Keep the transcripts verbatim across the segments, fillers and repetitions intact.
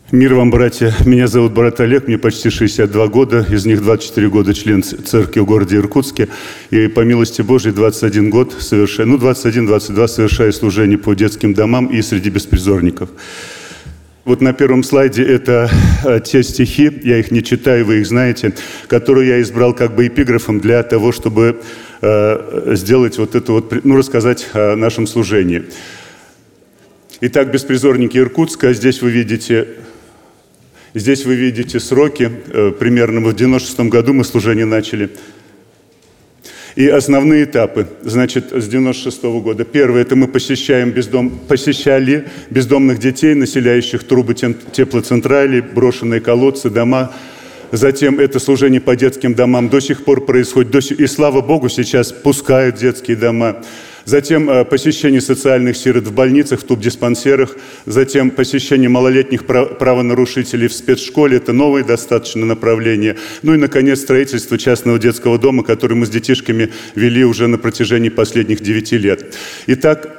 Мир вам, братья. Меня зовут брат Олег, мне почти шестьдесят два года, из них двадцать четыре года член церкви в городе Иркутске. И по милости Божией двадцать один год совершаю, ну двадцать один двадцать два совершаю служение по детским домам и среди беспризорников. Вот на первом слайде это те стихи, я их не читаю, вы их знаете, которые я избрал как бы эпиграфом для того, чтобы э, сделать вот это вот, ну рассказать о нашем служении. Итак, беспризорники Иркутска, здесь вы видите... Здесь вы видите сроки, примерно в девяносто шестом году мы служение начали. И основные этапы, значит, с девяносто шестого года. Первое, это мы посещаем бездом... посещали бездомных детей, населяющих трубы теплоцентралей, брошенные колодцы, дома. Затем это служение по детским домам до сих пор происходит. И слава Богу, сейчас пускают детские дома. Затем посещение социальных сирот в больницах, в тубдиспансерах. Затем посещение малолетних правонарушителей в спецшколе. Это новое достаточно направление. Ну и, наконец, строительство частного детского дома, который мы с детишками вели уже на протяжении последних девяти лет. Итак,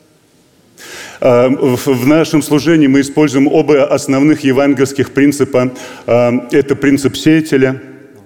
в нашем служении мы используем оба основных евангельских принципа. Это принцип сеятеля.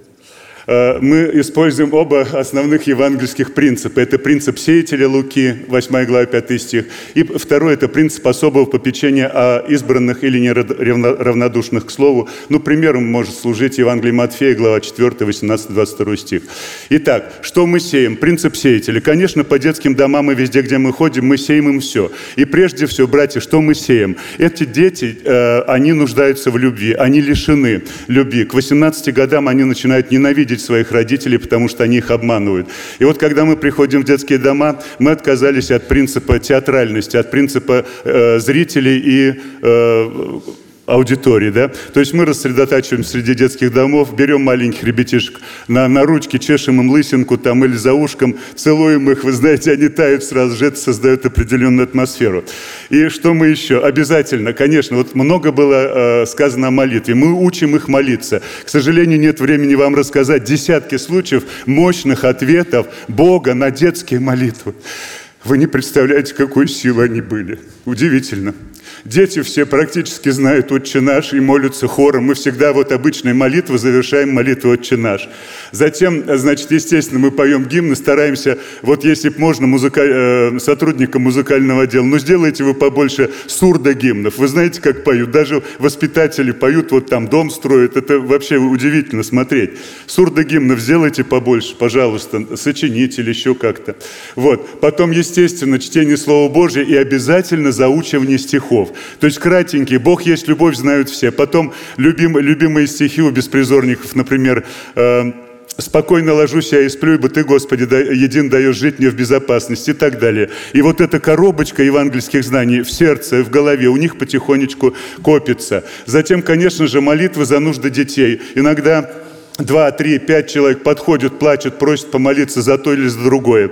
Мы используем оба основных евангельских принципа. Это принцип сеятеля Луки, восьмая глава, пятый стих. И второй – это принцип особого попечения о избранных или неравнодушных к слову. Ну, примером может служить Евангелие Матфея, глава четвёртая, восемнадцатый двадцать второй стих. Итак, что мы сеем? Принцип сеятеля. Конечно, по детским домам и везде, где мы ходим, мы сеем им все. И прежде всего, братья, что мы сеем? Эти дети, э, они нуждаются в любви, они лишены любви. К восемнадцати годам они начинают ненавидеть своих родителей, потому что они их обманывают. И вот когда мы приходим в детские дома, мы отказались от принципа театральности, от принципа э, зрителей и э, аудитории, да? То есть мы рассредотачиваем среди детских домов, берем маленьких ребятишек на, на ручки, чешем им лысинку там или за ушком, целуем их, вы знаете, они тают сразу же, это создает определенную атмосферу. И что мы еще? Обязательно, конечно, вот много было э, сказано о молитве, мы учим их молиться. К сожалению, нет времени вам рассказать десятки случаев мощных ответов Бога на детские молитвы. Вы не представляете, какой силы они были. Удивительно. Дети все практически знают «Отче наш» и молятся хором. Мы всегда вот обычной молитвой завершаем молитву «Отче наш». Затем, значит, естественно, мы поем гимны, стараемся, вот если бы можно, музыка... э, сотрудникам музыкального отдела, ну сделайте вы побольше сурдогимнов. Вы знаете, как поют? Даже воспитатели поют, вот там дом строят. Это вообще удивительно смотреть. Сурдогимнов сделайте побольше, пожалуйста, сочините или еще как-то. Вот. Потом, естественно, чтение Слова Божьего и обязательно заучивание стихов. То есть кратенькие. «Бог есть любовь» знают все. Потом любим, любимые стихи у беспризорников, например, э, «Спокойно ложусь я и сплю, ибо Ты, Господи, да, един даешь жить мне в безопасности» и так далее. И вот эта коробочка евангельских знаний в сердце, в голове у них потихонечку копится. Затем, конечно же, молитвы за нужды детей. Иногда два, три, пять человек подходят, плачут, просят помолиться за то или за другое.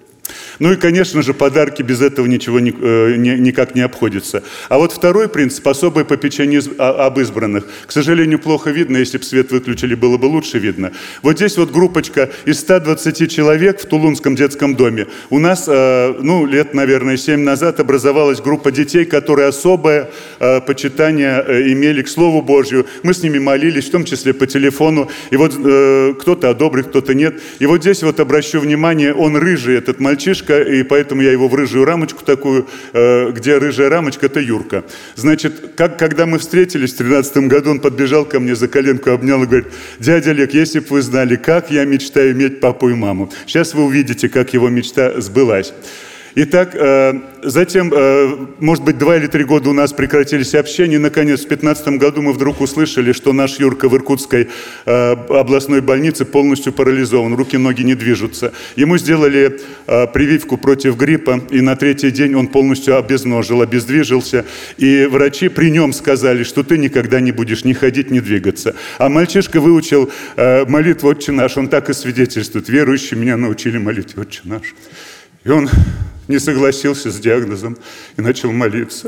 Ну и, конечно же, подарки, без этого ничего ни, э, ни, никак не обходится. А вот второй принцип – особое попечение из, а, об избранных. К сожалению, плохо видно, если бы свет выключили, было бы лучше видно. Вот здесь вот группочка из ста двадцати человек в Тулунском детском доме. У нас, э, ну, лет, наверное, семь назад образовалась группа детей, которые особое э, почитание э, имели к Слову Божью. Мы с ними молились, в том числе по телефону. И вот э, кто-то одобрит, кто-то нет. И вот здесь вот обращу внимание, он рыжий, этот мальчишка, и поэтому я его в рыжую рамочку такую, где рыжая рамочка, это Юрка. Значит, как, когда мы встретились в тринадцатом году, он подбежал ко мне, за коленку обнял и говорит: «Дядя Олег, если бы вы знали, как я мечтаю иметь папу и маму». Сейчас вы увидите, как его мечта сбылась. Итак, затем, может быть, два или три года у нас прекратились общения. И, наконец, в две тысячи пятнадцатом году мы вдруг услышали, что наш Юрка в Иркутской областной больнице полностью парализован, руки, ноги не движутся. Ему сделали прививку против гриппа, и на третий день он полностью обезножил, обездвижился. И врачи при нем сказали, что ты никогда не будешь ни ходить, ни двигаться. А мальчишка выучил молитву «Отче наш», он так и свидетельствует: «Верующие меня научили молитве «Отче наш». И он не согласился с диагнозом и начал молиться.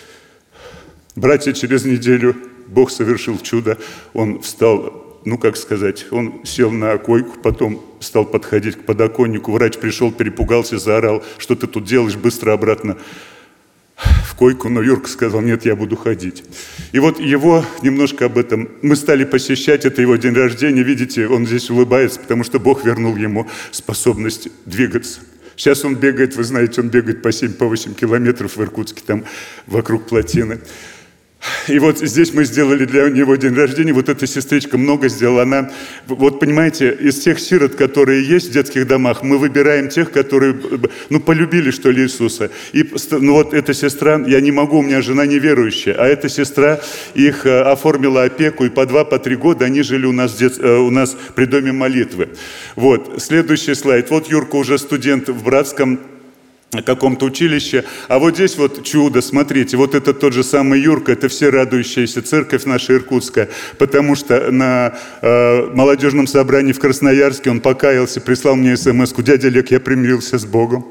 Братья, через неделю Бог совершил чудо. Он встал, ну как сказать, он сел на койку, потом стал подходить к подоконнику. Врач пришел, перепугался, заорал: «Что ты тут делаешь? Быстро обратно в койку, но Юрка сказал: нет, я буду ходить. И вот его немножко об этом, мы стали посещать, это его день рождения, видите, он здесь улыбается, потому что Бог вернул ему способность двигаться. Сейчас он бегает, вы знаете, он бегает по семь-восемь километров в Иркутске, там вокруг плотины. И вот здесь мы сделали для него день рождения. Вот эта сестричка много сделала. Она, вот понимаете, из тех сирот, которые есть в детских домах, мы выбираем тех, которые, ну, полюбили, что ли, Иисуса. И, ну, вот эта сестра, я не могу, у меня жена неверующая, а эта сестра их оформила опеку, и по два, по три года они жили у нас, в дет... у нас при доме молитвы. Вот, следующий слайд. Вот Юрка уже студент в Братском каком-то училище. А вот здесь вот чудо, смотрите, вот это тот же самый Юрка, это все радующаяся церковь наша иркутская, потому что на э, молодежном собрании в Красноярске он покаялся, прислал мне смс-ку: дядя Олег, я примирился с Богом.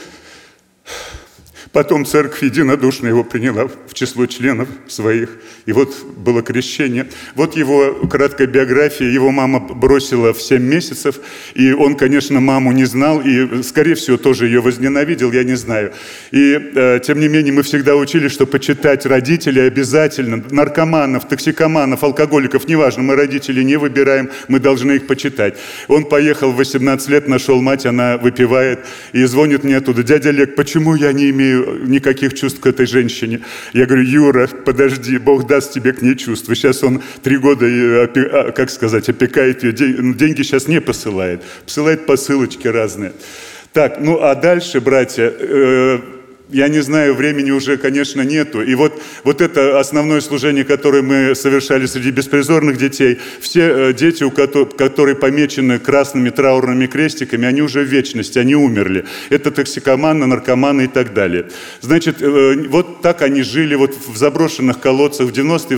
Потом церковь единодушно его приняла в число членов своих. И вот было крещение. Вот его краткая биография. Его мама бросила в семь месяцев. И он, конечно, маму не знал. И, скорее всего, тоже ее возненавидел, я не знаю. И, э, тем не менее, мы всегда учили, что почитать родителей обязательно. Наркоманов, токсикоманов, алкоголиков, неважно. Мы родителей не выбираем, мы должны их почитать. Он поехал в восемнадцать лет, нашел мать, она выпивает. И звонит мне оттуда: дядя Олег, почему я не имею никаких чувств к этой женщине? Я говорю: Юра, подожди, Бог даст тебе к ней чувства. Сейчас он три года, как сказать, опекает ее, деньги сейчас не посылает, посылает посылочки разные. Так, ну а дальше, братья, э, я не знаю, времени уже, конечно, нету. И вот, вот это основное служение, которое мы совершали среди беспризорных детей, все дети, у которых, которые помечены красными траурными крестиками, они уже в вечности, они умерли. Это токсикоманы, наркоманы и так далее. Значит, вот так они жили вот в заброшенных колодцах в девяностые,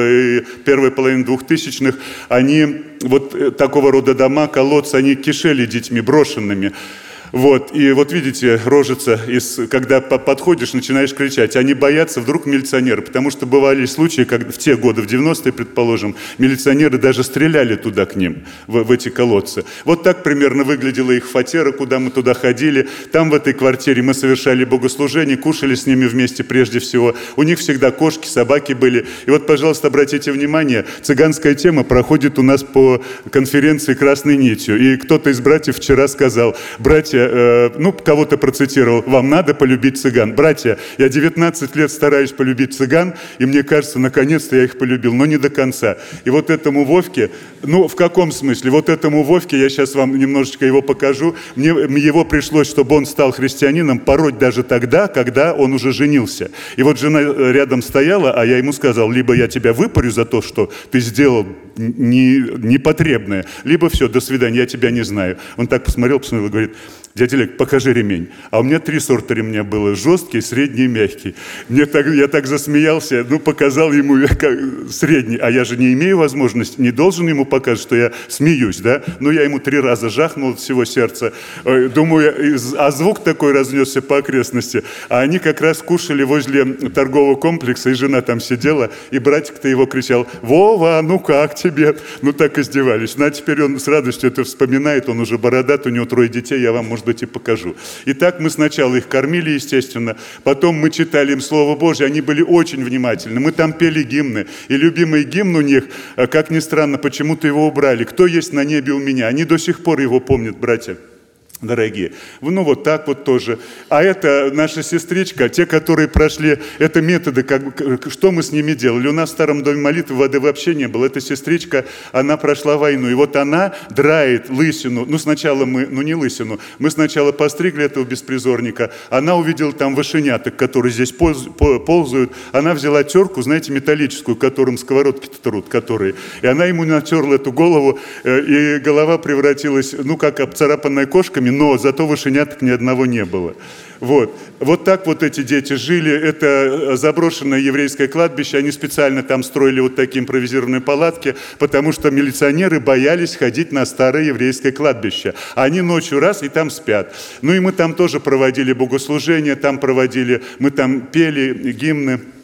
в первой половине двухтысячных. Они, вот такого рода дома, колодцы, они кишели детьми брошенными. Вот, и вот видите, рожица, из, когда подходишь, начинаешь кричать. Они боятся вдруг милиционеры, потому что бывали случаи, когда в те годы, в девяностые, предположим, милиционеры даже стреляли туда к ним, в, в эти колодцы. Вот так примерно выглядела их фатера, куда мы туда ходили. Там в этой квартире мы совершали богослужение, кушали с ними вместе прежде всего. У них всегда кошки, собаки были. И вот, пожалуйста, обратите внимание, цыганская тема проходит у нас по конференции «Красной нитью». И кто-то из братьев вчера сказал: братья, ну, кого-то процитировал: вам надо полюбить цыган. Братья, я девятнадцать лет стараюсь полюбить цыган, и мне кажется, наконец-то я их полюбил, но не до конца. И вот этому Вовке, ну, в каком смысле? Вот этому Вовке, я сейчас вам немножечко его покажу, мне его пришлось, чтобы он стал христианином, пороть даже тогда, когда он уже женился. И вот жена рядом стояла, а я ему сказал: либо я тебя выпарю за то, что ты сделал не, непотребное, либо все, до свидания, я тебя не знаю. Он так посмотрел, посмотрел и говорит: дядя Олег, покажи ремень. А у меня три сорта ремня было: жесткий, средний и мягкий. Мне так, я так засмеялся, ну, показал ему средний. А я же не имею возможности, не должен ему показать, что я смеюсь, да? Ну, я ему три раза жахнул от всего сердца. Думаю, а звук такой разнесся по окрестности. А они как раз кушали возле торгового комплекса, и жена там сидела, и братик-то его кричал: Вова, ну как тебе? Ну, так издевались. Ну, а теперь он с радостью это вспоминает, он уже бородат, у него трое детей, я вам, может быть, и покажу. Итак, мы сначала их кормили, естественно, потом мы читали им Слово Божье, они были очень внимательны, мы там пели гимны, и любимый гимн у них, как ни странно, почему-то его убрали: «Кто есть на небе у меня?». Они до сих пор его помнят, братья дорогие. Ну, вот так вот тоже. А это наша сестричка, те, которые прошли, это методы, как, что мы с ними делали. У нас в старом доме молитвы воды вообще не было. Эта сестричка, она прошла войну. И вот она драит лысину. Ну, сначала мы, ну не лысину, мы сначала постригли этого беспризорника. Она увидела там вошеняток, которые здесь ползают. Она взяла терку, знаете, металлическую, которым сковородки-то трут, которые. И она ему натерла эту голову, и голова превратилась, ну, как обцарапанная кошками, но зато вошеняток ни одного не было. Вот. Вот так вот эти дети жили. Это заброшенное еврейское кладбище. Они специально там строили вот такие импровизированные палатки, потому что милиционеры боялись ходить на старое еврейское кладбище. Они ночью раз и там спят. Ну и мы там тоже проводили богослужения, там проводили, мы там пели гимны.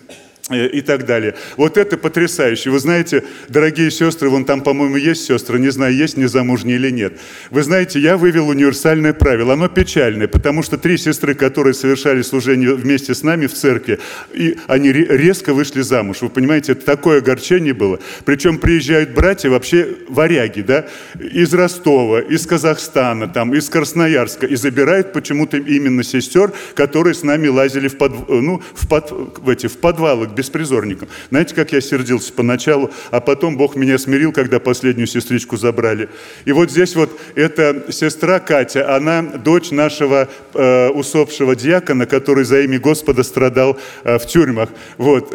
и так далее. Вот это потрясающе. Вы знаете, дорогие сестры, вон там, по-моему, есть сестры, не знаю, есть незамужние или нет. Вы знаете, я вывел универсальное правило. Оно печальное, потому что три сестры, которые совершали служение вместе с нами в церкви, и они резко вышли замуж. Вы понимаете, это такое огорчение было. Причем приезжают братья вообще варяги, да, из Ростова, из Казахстана, там, из Красноярска, и забирают почему-то именно сестер, которые с нами лазили в, под, ну, в, под, в, эти, в подвалы к беспризорникам. Знаете, как я сердился поначалу, а потом Бог меня смирил, когда последнюю сестричку забрали. И вот здесь вот эта сестра Катя, она дочь нашего э, усопшего диакона, который за имя Господа страдал э, в тюрьмах. Вот.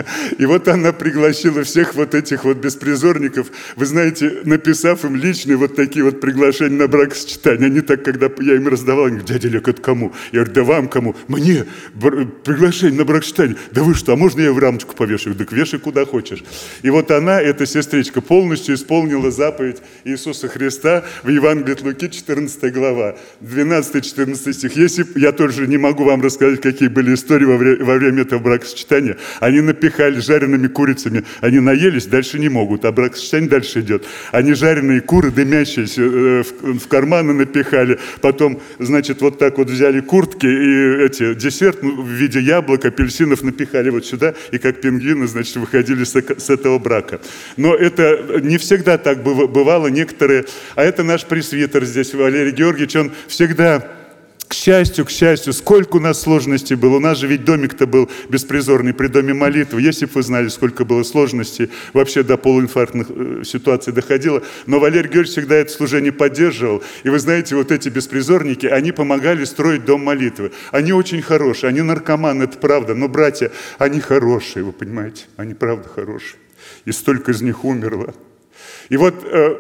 И вот она пригласила всех вот этих вот беспризорников, вы знаете, написав им личные вот такие вот приглашения на бракосочетание. Они так, когда я им раздавал, они говорят: дядя Олег, это кому? Я говорю: да вам кому? Мне приглашение на бракосочетание. Да вы что, а можно я в рамочку повешу? Так вешай куда хочешь. И вот она, эта сестричка, полностью исполнила заповедь Иисуса Христа в Евангелии от Луки, четырнадцатая глава, двенадцатый-четырнадцатый стих. Если я тоже не могу вам рассказать, какие были истории во время, во время этого бракосочетания. Они напихали жареными курицами, они наелись, дальше не могут, а бракосочетание дальше идет. Они жареные куры, дымящиеся, э, в, в карманы напихали, потом, значит, вот так вот взяли куртки и эти, десерт ну, в виде яблок, апельсинов напихали вот сюда, и как пингвины, значит, выходили с, с этого брака. Но это не всегда так бывало. Некоторые, а это наш пресвитер здесь, Валерий Георгиевич, он всегда, к счастью, к счастью, сколько у нас сложностей было. У нас же ведь домик-то был беспризорный при доме молитвы. Если бы вы знали, сколько было сложностей, вообще до полуинфарктных э, ситуаций доходило. Но Валерий Георгиевич всегда это служение поддерживал. И вы знаете, вот эти беспризорники, они помогали строить дом молитвы. Они очень хорошие, они наркоманы, это правда. Но, братья, они хорошие, вы понимаете? Они правда хорошие. И столько из них умерло. И вот... Э,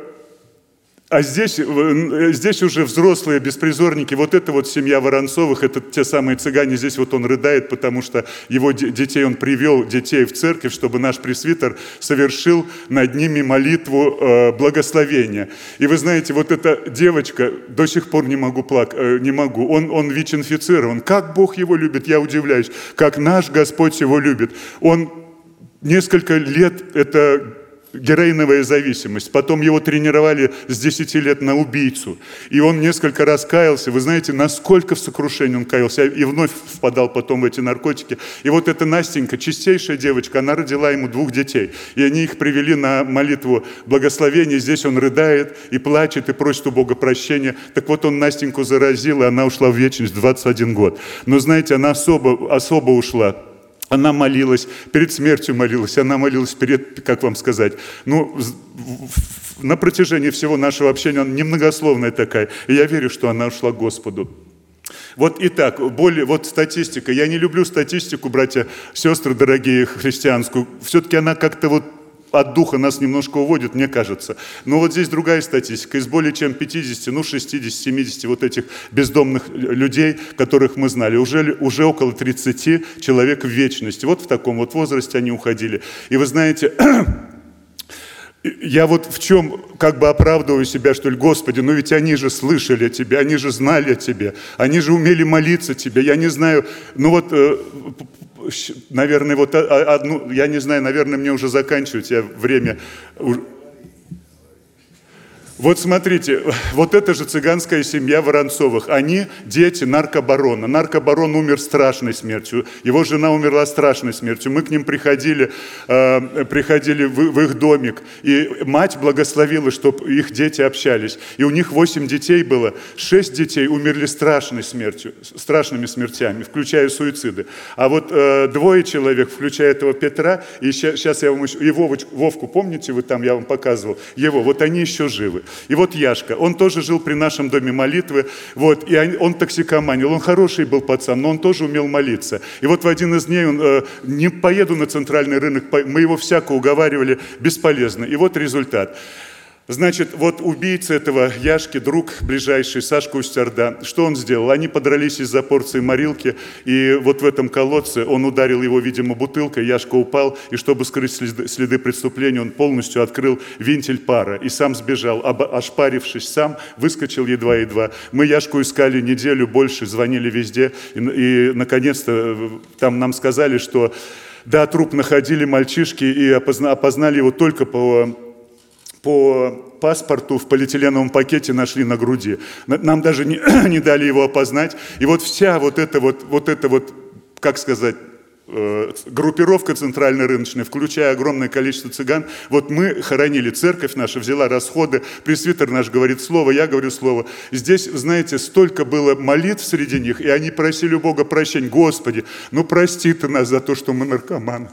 А здесь, здесь уже взрослые беспризорники, вот это вот семья Воронцовых, это те самые цыгане, здесь вот он рыдает, потому что его детей, он привел детей в церковь, чтобы наш пресвитер совершил над ними молитву э, благословения. И вы знаете, вот эта девочка, до сих пор не могу плакать, э, не могу, он, он ВИЧ-инфицирован. Как Бог его любит, я удивляюсь, как наш Господь его любит. Он несколько лет, это... героиновая зависимость. Потом его тренировали с десяти лет на убийцу. И он несколько раз каялся. Вы знаете, насколько в сокрушении он каялся. И вновь впадал потом в эти наркотики. И вот эта Настенька, чистейшая девочка, она родила ему двух детей. И они их привели на молитву благословения. Здесь он рыдает и плачет, и просит у Бога прощения. Так вот он Настеньку заразил, и она ушла в вечность в двадцать один год. Но знаете, она особо, особо ушла. Она молилась, перед смертью молилась, она молилась перед, как вам сказать, ну, на протяжении всего нашего общения, она немногословная такая, и я верю, что она ушла к Господу. Вот итак, более, вот статистика. Я не люблю статистику, братья, сестры дорогие, христианскую. Все-таки она как-то вот от духа нас немножко уводит, мне кажется. Но вот здесь другая статистика. Из более чем пятидесяти, ну шестидесяти, семидесяти вот этих бездомных людей, которых мы знали, уже, уже около тридцати человек в вечности. Вот в таком вот возрасте они уходили. И вы знаете... Я вот в чем как бы оправдываю себя, что ли, Господи, ну ведь они же слышали о Тебе, они же знали о Тебе, они же умели молиться Тебе, я не знаю, ну вот, наверное, вот одну, я не знаю, наверное, мне уже заканчивать, я время... Вот смотрите, вот это же цыганская семья Воронцовых. Они дети наркобарона. Наркобарон умер страшной смертью. Его жена умерла страшной смертью. Мы к ним приходили, э, приходили в, в их домик. И мать благословила, чтобы их дети общались. И у них восемь детей было. Шесть детей умерли страшной смертью, страшными смертями, включая суициды. А вот э, двое человек, включая этого Петра, и сейчас я вам еще... И Вовочку, Вовку, помните, вы там, я вам показывал? Его, вот они еще живы. И вот Яшка, он тоже жил при нашем доме молитвы, вот, и он токсикоманил, он хороший был пацан, но он тоже умел молиться. И вот в один из дней он, э, не поеду на центральный рынок, мы его всяко уговаривали, бесполезно. И вот результат. Значит, вот убийца этого Яшки, друг ближайший, Сашка Устярда, что он сделал? Они подрались из-за порции морилки, и вот в этом колодце он ударил его, видимо, бутылкой, Яшка упал, и чтобы скрыть следы, следы преступления, он полностью открыл вентиль пара и сам сбежал, ошпарившись сам, выскочил едва-едва. Мы Яшку искали неделю больше, звонили везде, и, и наконец-то там нам сказали, что Да, труп находили мальчишки и опознали его только по, по паспорту в полиэтиленовом пакете нашли на груди. Нам даже не, не дали его опознать. И вот вся вот эта вот, вот эта вот, как сказать, группировка центральной рыночной, включая огромное количество цыган, вот мы хоронили, церковь наша взяла расходы, пресвитер наш говорит слово, я говорю слово. Здесь, знаете, столько было молитв среди них, и они просили у Бога прощения. Господи, ну прости ты нас за то, что мы наркоманы.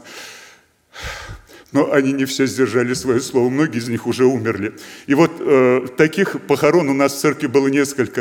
Но они не все сдержали свое слово, многие из них уже умерли. И вот э, таких похорон у нас в церкви было несколько.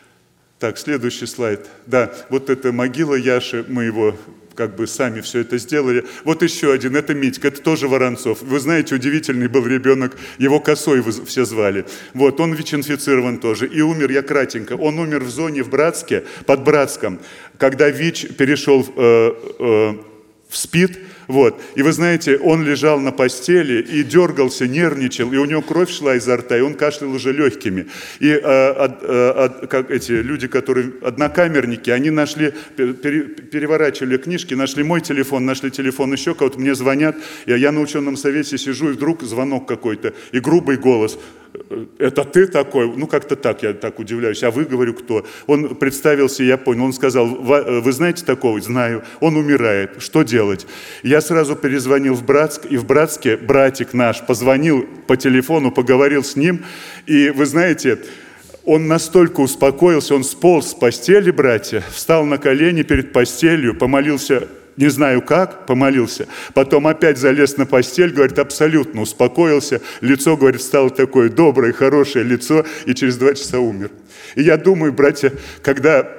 Так, следующий слайд. Да, вот это могила Яши, мы его как бы сами все это сделали. Вот еще один, это Митька, это тоже Воронцов. Вы знаете, удивительный был ребенок, его Косой все звали. Вот, он ВИЧ-инфицирован тоже. И умер, я кратенько, он умер в зоне в Братске, под Братском, когда ВИЧ перешел э, э, в СПИД. Вот. И вы знаете, он лежал на постели и дергался, нервничал, и у него кровь шла изо рта, и он кашлял уже легкими. И а, а, а, как эти люди, которые однокамерники, они нашли, пере, переворачивали книжки, нашли мой телефон, нашли телефон еще кого-то, мне звонят, я, я на ученом совете сижу, и вдруг звонок какой-то, и грубый голос. Это ты такой? Ну, как-то так, я так удивляюсь. А вы, говорю, кто? Он представился, я понял. Он сказал, вы знаете такого? Знаю. Он умирает. Что делать? Я сразу перезвонил в Братск, и в Братске братик наш позвонил по телефону, поговорил с ним. И вы знаете, он настолько успокоился, он сполз с постели, братья, встал на колени перед постелью, помолился, не знаю как, помолился. Потом опять залез на постель, говорит, абсолютно успокоился. Лицо, говорит, стало такое доброе, хорошее лицо, и через два часа умер. И я думаю, братья, когда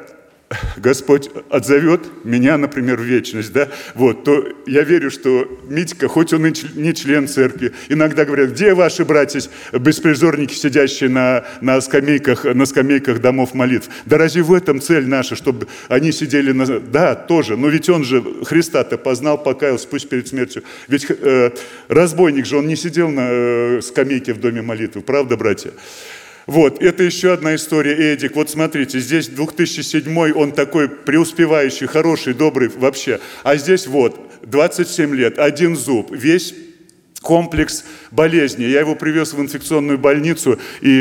Господь отзовет меня, например, в вечность, да, вот, то я верю, что Митька, хоть он и не член церкви, иногда говорят, где ваши братья, беспризорники, сидящие на, на, скамейках, на скамейках домов молитв? Да разве в этом цель наша, чтобы они сидели на... Да, тоже, но ведь он же Христа-то познал, покаялся, пусть перед смертью. Ведь э, разбойник же, он не сидел на э, скамейке в доме молитвы, правда, братья? Вот, это еще одна история, Эдик. Вот смотрите, здесь две тысячи седьмой, он такой преуспевающий, хороший, добрый вообще. А здесь вот, двадцать семь лет, один зуб, весь комплекс болезней. Я его привез в инфекционную больницу,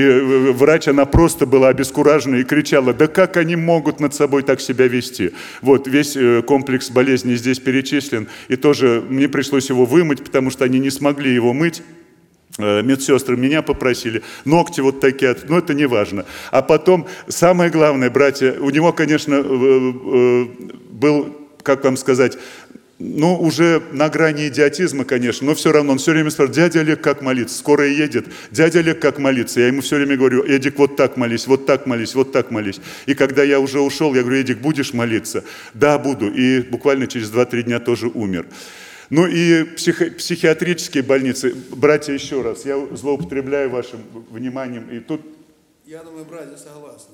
и врач, она просто была обескуражена и кричала, да как они могут над собой так себя вести? Вот, весь комплекс болезней здесь перечислен, и тоже мне пришлось его вымыть, потому что они не смогли его мыть. Медсестры меня попросили, ногти вот такие, но это не важно. А потом, самое главное, братья, у него, конечно, был, как вам сказать, ну, уже на грани идиотизма, конечно, но все равно он все время спрашивает, дядя Олег, как молиться? Скоро едет. Дядя Олег, как молиться? Я ему все время говорю, Эдик, вот так молись, вот так молись, вот так молись. И когда я уже ушел, я говорю, Эдик, будешь молиться? Да, буду. И буквально через два-три дня тоже умер. Ну и психи- психиатрические больницы. Братья, еще раз, я злоупотребляю вашим вниманием. И тут... Я думаю, братья согласны.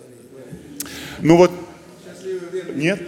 Ну вот... Нет?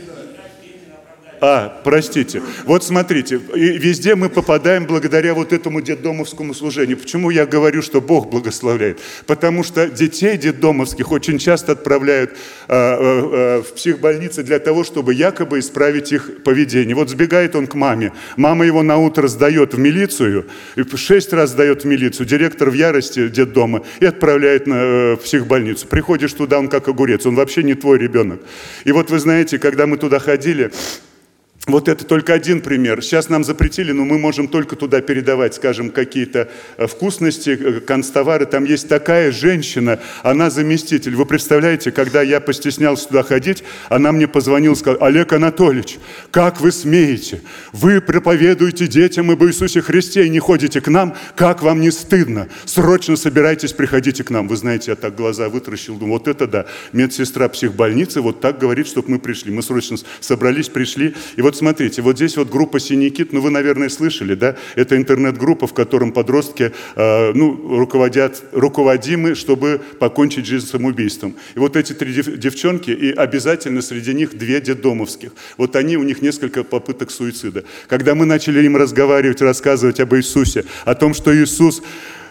А, простите. Вот смотрите, и везде мы попадаем благодаря вот этому детдомовскому служению. Почему я говорю, что Бог благословляет? Потому что детей детдомовских очень часто отправляют а, а, а, в психбольницы для того, чтобы якобы исправить их поведение. Вот сбегает он к маме. Мама его на утро сдает в милицию, и шесть раз сдает в милицию. Директор в ярости детдома и отправляет на, э, в психбольницу. Приходишь туда, он как огурец, он вообще не твой ребенок. И вот вы знаете, когда мы туда ходили, вот это только один пример. Сейчас нам запретили, но мы можем только туда передавать, скажем, какие-то вкусности, канцтовары. Там есть такая женщина, она заместитель. Вы представляете, когда я постеснялся туда ходить, она мне позвонила и сказала, Олег Анатольевич, как вы смеете? Вы проповедуете детям об Иисусе Христе и не ходите к нам? Как вам не стыдно? Срочно собирайтесь, приходите к нам. Вы знаете, я так глаза вытаращил, думаю, вот это да. Медсестра психбольницы вот так говорит, чтобы мы пришли. Мы срочно собрались, пришли. И вот смотрите, вот здесь вот группа «Синий кит», ну вы, наверное, слышали, да? Это интернет-группа, в котором подростки, э, ну, руководят, руководимы, чтобы покончить жизнь самоубийством. И вот эти три дев, девчонки, и обязательно среди них две детдомовских. Вот они, у них несколько попыток суицида. Когда мы начали им разговаривать, рассказывать об Иисусе, о том, что Иисус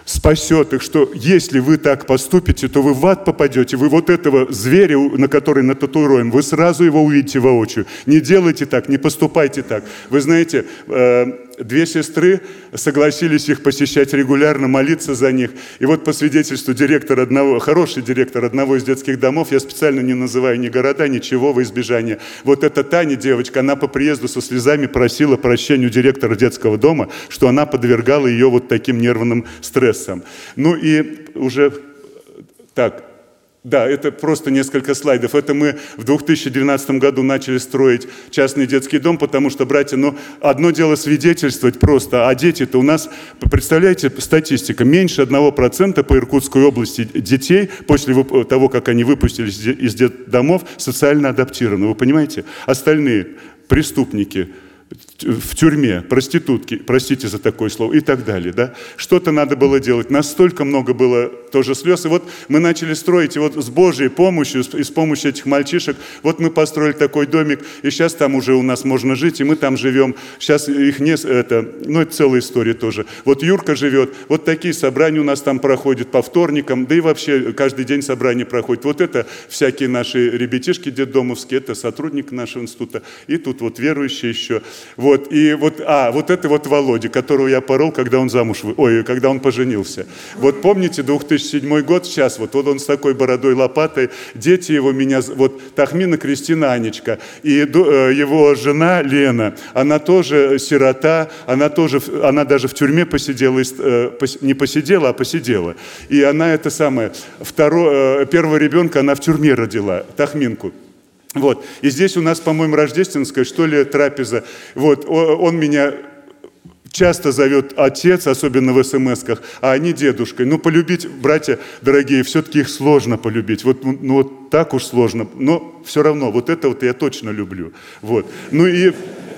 спасет их, что если вы так поступите, то вы в ад попадете, вы вот этого зверя, на который нататуируем, вы сразу его увидите воочию. Не делайте так, не поступайте так. Вы знаете, две сестры согласились их посещать регулярно, молиться за них. И вот по свидетельству директора одного, хороший директор одного из детских домов, я специально не называю ни города, ничего во избежание. Вот эта Таня, девочка, она по приезду со слезами просила прощения у директора детского дома, что она подвергала ее вот таким нервным стрессам. Ну и уже так... Да, это просто несколько слайдов. Это мы в две тысячи двенадцатом году начали строить частный детский дом, потому что, братья, ну, одно дело свидетельствовать просто, а дети-то у нас, представляете, статистика, меньше одного процента по Иркутской области детей после того, как они выпустились из детдомов, социально адаптированы. Вы понимаете? Остальные преступники в тюрьме, проститутки, простите за такое слово, и так далее, да. Что-то надо было делать. Настолько много было тоже слез. И вот мы начали строить, и вот с Божьей помощью, и с помощью этих мальчишек, вот мы построили такой домик, и сейчас там уже у нас можно жить, и мы там живем. Сейчас их не... Это, ну, это целая история тоже. Вот Юрка живет, вот такие собрания у нас там проходят по вторникам, да и вообще каждый день собрания проходят. Вот это всякие наши ребятишки детдомовские, это сотрудник нашего института, и тут вот верующие еще. Вот, и вот, а, вот это вот Володя, которого я порол, когда он замуж, ой, когда он поженился. Вот помните, две тысячи седьмой год, сейчас вот, вот он с такой бородой лопатой, дети его меня, вот Тахмина Кристина Анечка, и его жена Лена, она тоже сирота, она тоже, она даже в тюрьме посидела, не посидела, а посидела. И она это самое, второе, первого ребенка она в тюрьме родила, Тахминку. Вот. И здесь у нас, по-моему, рождественская, что ли, трапеза. Вот. Он меня часто зовет отец, особенно в смс-ках, а они дедушкой. Ну, полюбить, братья дорогие, все-таки их сложно полюбить. Вот, ну, вот так уж сложно. Но все равно, вот это вот я точно люблю. Вот. Ну и...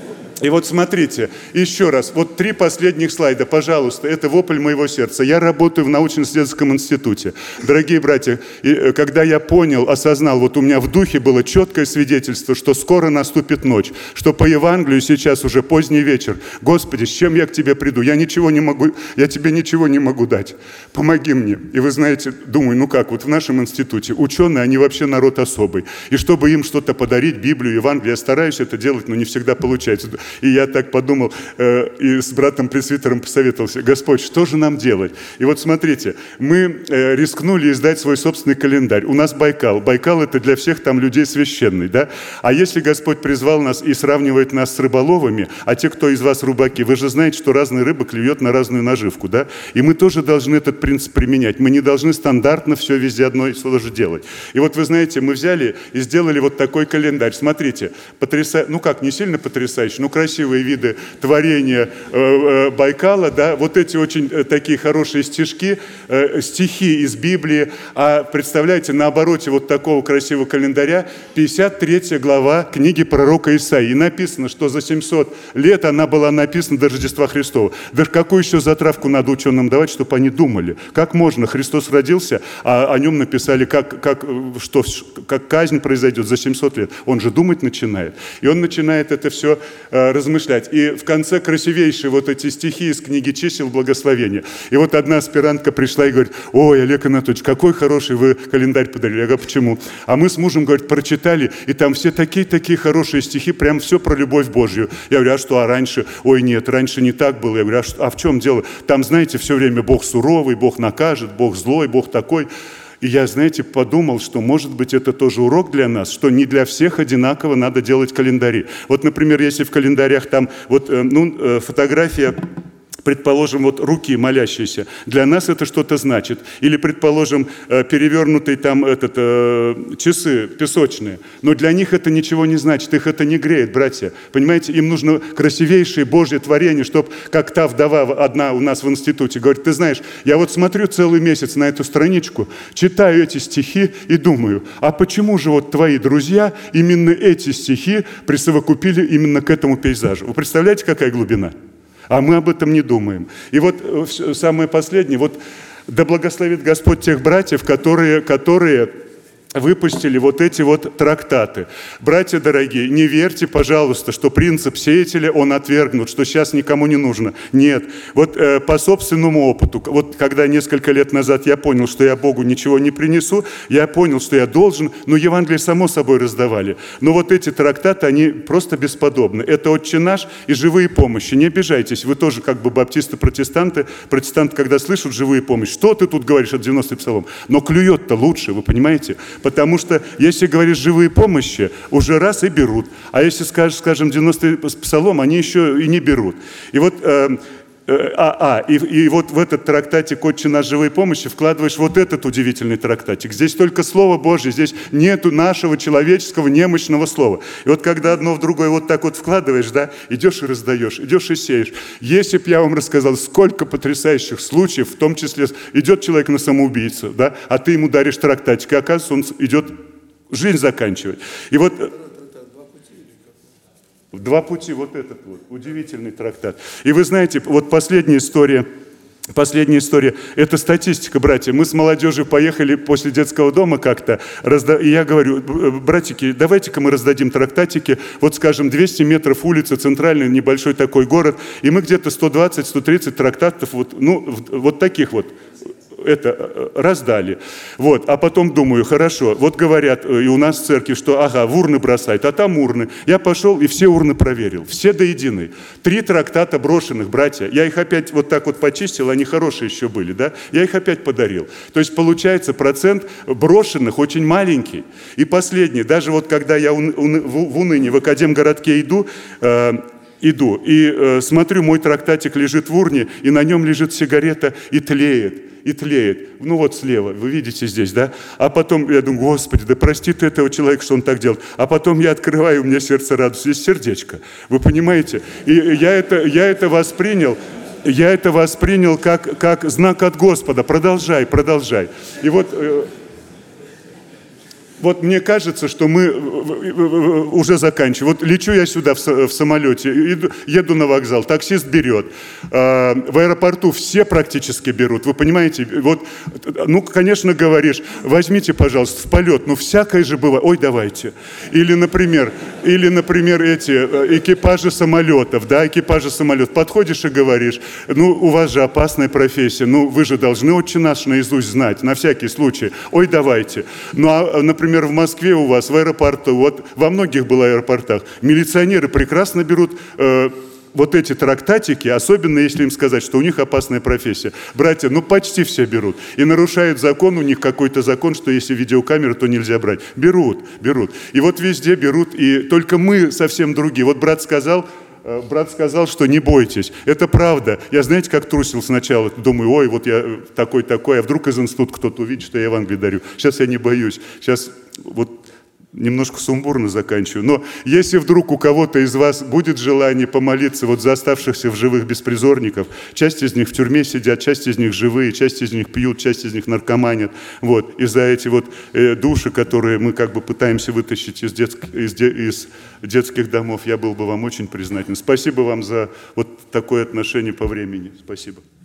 И вот смотрите, еще раз, вот три последних слайда, пожалуйста, это вопль моего сердца. Я работаю в научно-исследовательском институте. Дорогие братья, когда я понял, осознал, вот у меня в духе было четкое свидетельство, что скоро наступит ночь, что по Евангелию сейчас уже поздний вечер. Господи, с чем я к тебе приду? Я ничего не могу, я тебе ничего не могу дать. Помоги мне. И вы знаете, думаю, ну как, вот в нашем институте ученые, они вообще народ особый. И чтобы им что-то подарить, Библию, Евангелие, я стараюсь это делать, но не всегда получается. И я так подумал, э, и с братом-пресвитером посоветовался, Господь, что же нам делать? И вот смотрите, мы э, рискнули издать свой собственный календарь. У нас Байкал. Байкал — это для всех там людей священный, да? А если Господь призвал нас и сравнивает нас с рыболовами, а те, кто из вас рыбаки, вы же знаете, что разная рыба клюет на разную наживку, да? И мы тоже должны этот принцип применять. Мы не должны стандартно все везде одно и то же делать. И вот вы знаете, мы взяли и сделали вот такой календарь. Смотрите, потрясающий, ну как, не сильно потрясающий, ну красивые виды творения э, э, Байкала, да, вот эти очень э, такие хорошие стишки, э, стихи из Библии, а представляете, на обороте вот такого красивого календаря пятьдесят третья глава книги пророка Исаии, и написано, что за семьсот лет она была написана до Рождества Христова. Да какую еще затравку надо ученым давать, чтобы они думали? Как можно? Христос родился, а о нем написали, как, как, что, как казнь произойдет за семьсот лет. Он же думать начинает. И он начинает это все э, размышлять. И в конце красивейшие вот эти стихи из книги чисел благословения. И вот одна аспирантка пришла и говорит, ой, Олег Анатольевич, какой хороший вы календарь подарили. Я говорю, почему? А мы с мужем, говорит, прочитали, и там все такие-такие хорошие стихи, прям все про любовь Божью. Я говорю, а что, а раньше? Ой, нет, раньше не так было. Я говорю, а, что, а в чем дело? Там, знаете, все время Бог суровый, Бог накажет, Бог злой, Бог такой. И я, знаете, подумал, что, может быть, это тоже урок для нас, что не для всех одинаково надо делать календари. Вот, например, если в календарях там вот, ну, фотография, предположим, вот руки молящиеся, для нас это что-то значит. Или, предположим, перевернутые там этот, э, часы песочные. Но для них это ничего не значит, их это не греет, братья. Понимаете, им нужно красивейшее Божье творение, чтобы, как та вдова одна у нас в институте, говорит, ты знаешь, я вот смотрю целый месяц на эту страничку, читаю эти стихи и думаю, а почему же вот твои друзья именно эти стихи присовокупили именно к этому пейзажу? Вы представляете, какая глубина? А мы об этом не думаем. И вот самое последнее, вот да благословит Господь тех братьев, которые, которые выпустили вот эти вот трактаты. Братья дорогие, не верьте, пожалуйста, что принцип сеятеля, он отвергнут, что сейчас никому не нужно. Нет. Вот э, по собственному опыту, вот когда несколько лет назад я понял, что я Богу ничего не принесу, я понял, что я должен, но Евангелие само собой раздавали. Но вот эти трактаты, они просто бесподобны. Это «Отче наш» и «Живые помощи». Не обижайтесь, вы тоже как бы баптисты-протестанты. Протестанты, когда слышат «Живые помощи», что ты тут говоришь от девяностый псалом? Но клюет-то лучше, вы понимаете? Потому что, если говоришь «живые помощи», уже раз и берут. А если скажешь, скажем, девяностый псалом, они еще и не берут. И вот, э, э, а, а, и, и вот в этот трактатик «Отче наш, живые помощи» вкладываешь вот этот удивительный трактатик. Здесь только Слово Божье, здесь нету нашего человеческого немощного слова. И вот когда одно в другое вот так вот вкладываешь, да, идешь и раздаешь, идешь и сеешь. Если бы я вам рассказал, сколько потрясающих случаев, в том числе идет человек на самоубийцу, да, а ты ему даришь трактатик, и оказывается, он идет жизнь заканчивать. И вот «Два пути», вот этот вот, удивительный трактат. И вы знаете, вот последняя история, последняя история, это статистика, братья. Мы с молодежью поехали после детского дома как-то, разда... и я говорю: братики, давайте-ка мы раздадим трактатики, вот, скажем, двести метров улицы, центральный небольшой такой город, и мы где-то сто двадцать - сто тридцать трактатов, вот, ну, вот таких вот, это раздали. Вот. А потом думаю, хорошо, вот говорят и у нас в церкви, что ага, в урны бросают, а там урны. Я пошел и все урны проверил, все до единой. Три трактата брошенных, братья. Я их опять вот так вот почистил, они хорошие еще были, да? Я их опять подарил. То есть получается процент брошенных очень маленький. И последний, даже вот когда я в унынии в Академгородке иду, э, иду и э, смотрю, мой трактатик лежит в урне, и на нем лежит сигарета и тлеет. И тлеет. Ну вот слева, вы видите здесь, да? А потом я думаю: Господи, да прости ты этого человека, что он так делает. А потом я открываю, у меня сердце радуется, здесь сердечко. Вы понимаете? И я это, я это воспринял, я это воспринял как, как знак от Господа. Продолжай, продолжай. И вот... Вот мне кажется, что мы уже заканчиваем. Вот лечу я сюда в самолете, иду, еду на вокзал, таксист берет. В аэропорту все практически берут. Вы понимаете? Вот, ну, конечно, говоришь: возьмите, пожалуйста, в полет. Ну, всякое же бывает. Ой, давайте. Или, например, или, например, эти экипажи самолетов, да, экипажи самолетов. Подходишь и говоришь: ну, у вас же опасная профессия, ну, вы же должны «Отче наш» наизусть знать, на всякий случай. Ой, давайте. Ну, а, например, в Москве у вас, в аэропорту, вот во многих было аэропортах, милиционеры прекрасно берут э, вот эти трактатики, особенно если им сказать, что у них опасная профессия. Братья, ну почти все берут. И нарушают закон, у них какой-то закон, что если видеокамера, то нельзя брать. Берут, берут. И вот везде берут, и только мы совсем другие. Вот брат сказал... Брат сказал, что не бойтесь. Это правда. Я, знаете, как трусил сначала. Думаю: ой, вот я такой-такой, а вдруг из института кто-то увидит, что я Евангелие дарю. Сейчас я не боюсь. Сейчас вот немножко сумбурно заканчиваю. Но если вдруг у кого-то из вас будет желание помолиться вот за оставшихся в живых беспризорников, часть из них в тюрьме сидят, часть из них живые, часть из них пьют, часть из них наркоманят. Вот. И за эти вот э, души, которые мы как бы пытаемся вытащить из, детск... из, де... из детских домов, я был бы вам очень признателен. Спасибо вам за вот такое отношение по времени. Спасибо.